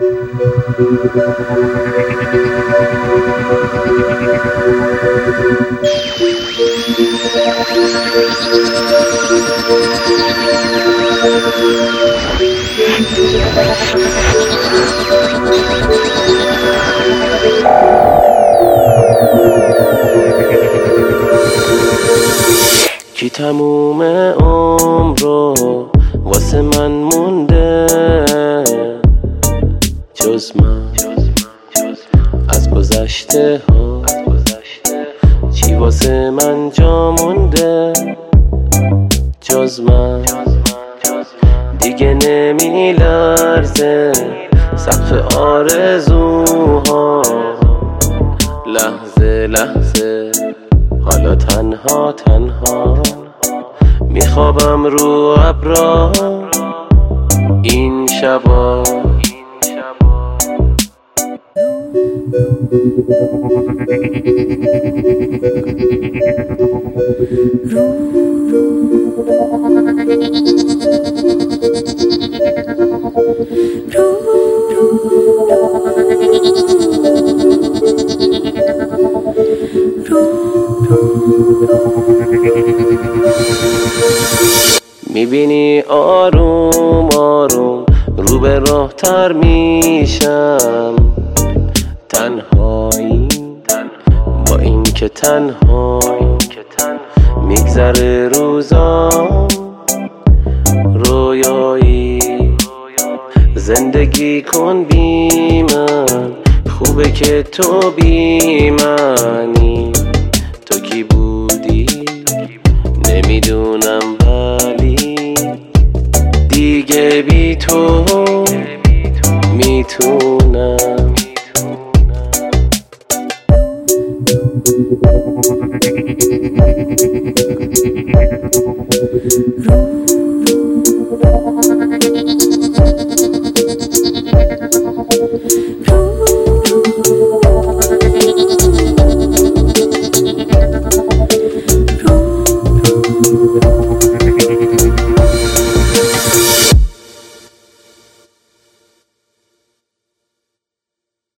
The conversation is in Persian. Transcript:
کی تموم عمر رو واسه من مونده جز من از گذشته ها، چی واسه من جا مونده جز من؟ دیگه نمی لرزه سقف آرزوها، لحظه لحظه حالا تنها تنها میخوابم رو ابرا این شبا. میبینی آروم آروم رو به راه تر میشم، تنهایی با این که تنها میگذره روزام، رویایی زندگی کن بی من، خوبه که تو بی منی. تو کی بودی نمیدونم ولی دیگه بی تو میتونم.